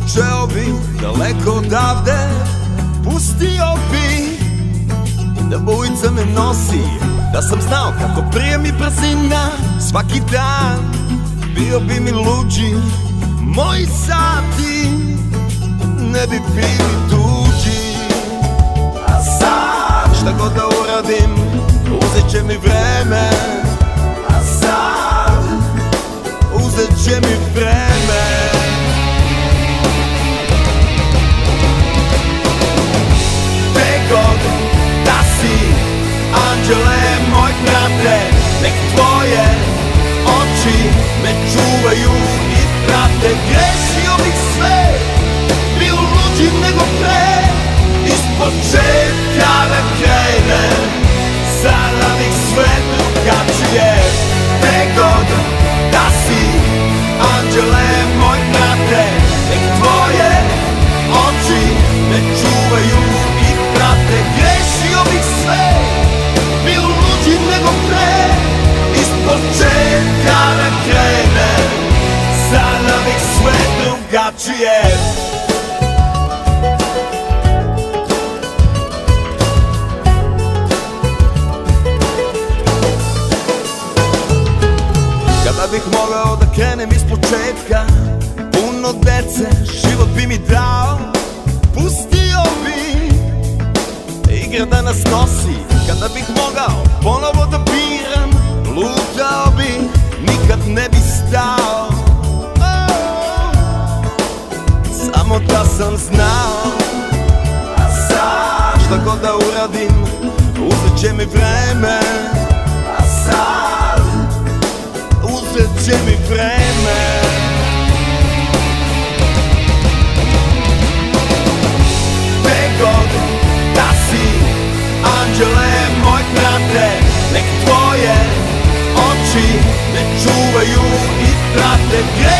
Počeo bi daleko odavde, pustio bi da bujica me nosi. Da sam znao kako prije mi brzina svaki dan, bio bi mi luđi moji sati, ne bi bili tuđi. A sad šta god da uradim, uzet će mi vreme. A sad uzet će mi vreme. God da si, anđele moj brate, nek tvoje oči me čuvaju i prate. Grešio bih sve, bio luđi nego pre, iz početka da krenem, sada bih sve drugačije. Gde god da si, anđele moj brate, nek tvoje oči me čuvaju i prate. Grešio bih sve, bio luđi nego pre, iz početka da krenem, sada bih sve drugačije. Kada bih mogao da krenem iz početka, puno dece život bi mi dao, pustio bi igra da nas nosi. Kada bih mogao ponovo da biram, lutao bi, nikad ne bi stao. Samo da sam znao. A sad šta god da uradim, uzet će mi vreme. A sad uzet će mi vreme. Gde god da si, anđele moj brate, nek tvoje oči me čuvaju i prate.